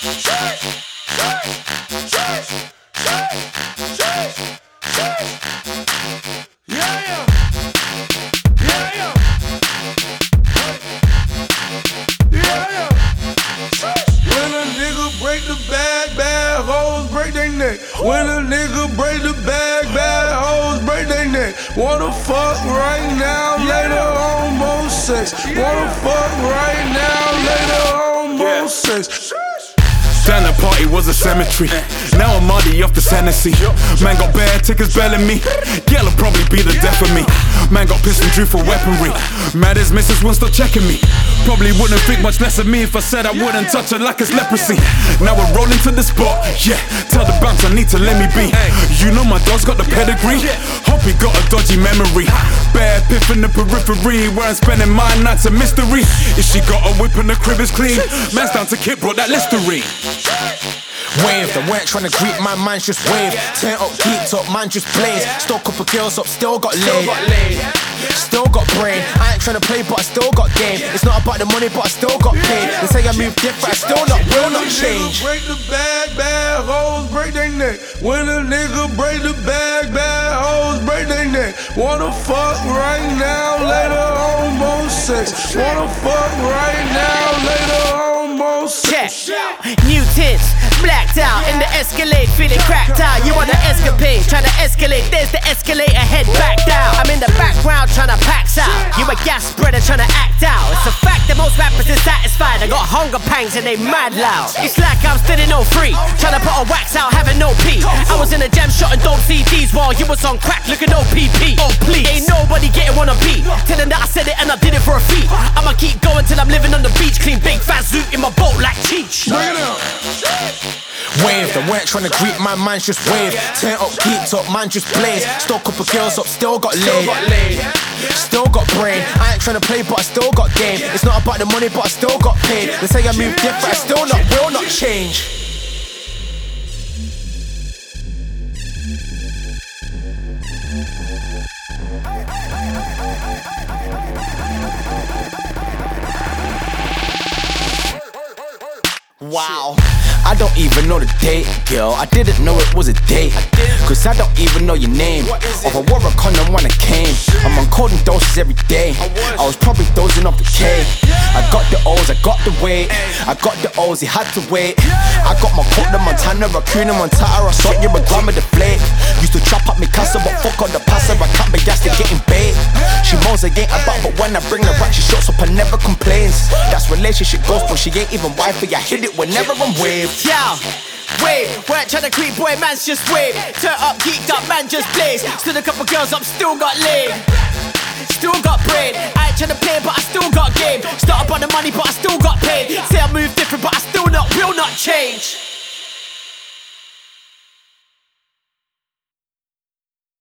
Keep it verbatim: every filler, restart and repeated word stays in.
Break the bag, bad hoes break their neck. When a nigga break the bag, bad hoes break their neck. Wanna fuck right now, later on more sex. Wanna fuck right now, later on more sex. Down the party was a cemetery. Now I'm muddy off the Hennessy. Man got bad tickets belling me. Girl'll probably be the death of me. Man got pissed and drew for weaponry. Mad as missus won't stop checking me. Probably wouldn't think much less of me if I said I wouldn't touch her like it's leprosy. Now we're rolling to the spot. Yeah, tell the bounce I need to let me be. You know my dog's got the pedigree. Hope he got a dodgy memory. Bad piff in the periphery, where I'm spending my nights a mystery. If she got a whip and the crib is clean, man's down to Kit brought that Listerine. Wave, they weren't trying to greet my man, just wave. Turn up, geeked up, man, just blaze. Still couple girls up, still got laid. Still got brain. I ain't trying to play, but I still got game. It's not about the money, but I still got paid. They say I move different, I still not, will not change. Break the bag, bad hoes break their neck. When a nigga break the bag, bad hoes break their neck. Wanna fuck right now, later on more sex. Wanna fuck right now, later on more sex. Yeah. New tints, blacked out in the Escalade, feeling cracked out. You want to escapade, trying to escalate. There's the escalator, head back down. I'm in the background trying to pax out. You a gas spreader trying to act out. It's a fact that most rappers is satisfied. I got hunger pangs and they mad loud. It's like I'm still in no free, trying to put a wax out, having no pee. I was in a jam shot and dope C Ds while you was on crack looking O P P. Oh please, ain't nobody getting one on beat. Tell them that I said it and I did it for a fee. I'ma keep going till I'm living on the beach, clean big fat suit in my boat like Cheech. Bring it up. Wave, they weren't trying to greet my man, just wave. Turn up, geeked up, man, just blaze. Still couple girls up, still got laid. Still got brain. I ain't trying to play, but I still got game. It's not about the money, but I still got paid. They say I move different, I still not, will not change. Wow, I don't even know the date, girl. I didn't know it was a date, cause I don't even know your name. Of a war a condom when I came. I'm on cold and doses every day. I was probably dozing off the K. I got the O's, I got the weight. I got the O's, he had to wait. I got my coat, the Montana, Raccoon, Montana. I saw you a gram of the flake. Used to trap up me castle, but fuck on the passer. I can't be gassed to getting bait. She moans again about, but when I bring her back, she shuts up and never complains. That's relationship goals, but she ain't even wifey. I hit it whenever I'm waved. Yeah, wave, weren't trying to creep, boy, man's just wave. Turn up, geeked up, man, just blaze. Stood a couple girls up, still got laid. Still got brain. I ain't trying to play, but I still got game. Started by the money, but I still got paid. Say I move different, but I still not, will not change.